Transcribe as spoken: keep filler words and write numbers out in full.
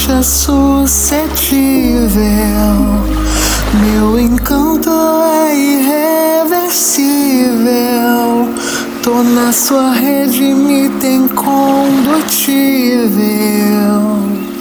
deixa suscetível. Meu encanto é irreversível. Tô na sua rede, me tem combustível.